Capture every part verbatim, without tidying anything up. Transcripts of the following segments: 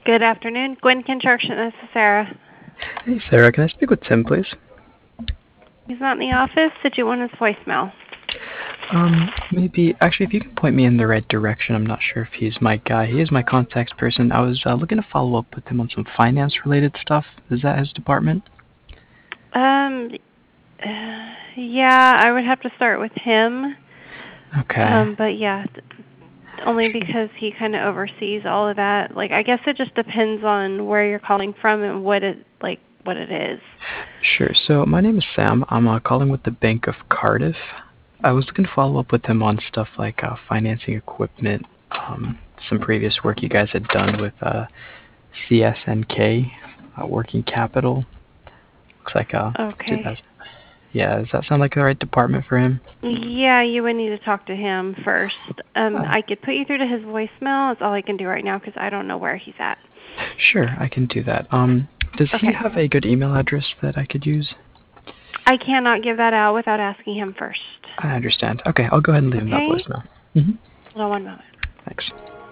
Good afternoon. Gwen Construction, this is Sarah. Hey, Sarah, can I speak with Tim, please? He's not in the office. Did you want his voicemail? Um, maybe, actually, if you can point me in the right direction, I'm not sure if he's my guy. He is my contact person. I was uh, looking to follow up with him on some finance-related stuff. Is that his department? Um, uh, yeah, I would have to start with him. Okay. Um, but yeah, only because he kind of oversees all of that. Like, I guess it just depends on where you're calling from and what it like what it is. Sure. So my name is Sam. I'm uh, calling with the Bank of Cardiff. I was looking to follow up with him on stuff like uh, financing equipment, um, some previous work you guys had done with uh, C S N K, uh, working capital. Looks like uh, Okay. yeah. Does that sound like the right department for him? Yeah, you would need to talk to him first. Um, Uh, I could put you through to his voicemail. That's all I can do right now because I don't know where he's at. Sure, I can do that. Um, does Okay. he have a good email address that I could use? I cannot give that out without asking him first. I understand. Okay, I'll go ahead and leave him that Okay. voicemail. Mm-hmm. Hold on one moment. Thanks.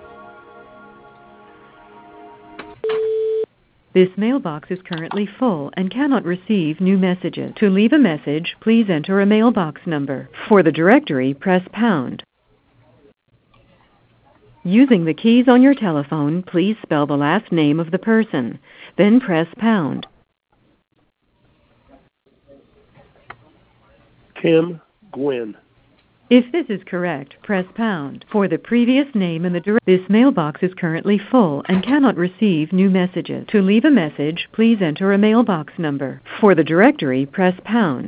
This mailbox is currently full and cannot receive new messages. To leave a message, please enter a mailbox number. For the directory, press pound. Using the keys on your telephone, please spell the last name of the person, then press pound. Tim Gwynn. If this is correct, press pound. For the previous name in the directory, this mailbox is currently full and cannot receive new messages. To leave a message, please enter a mailbox number. For the directory, press pound.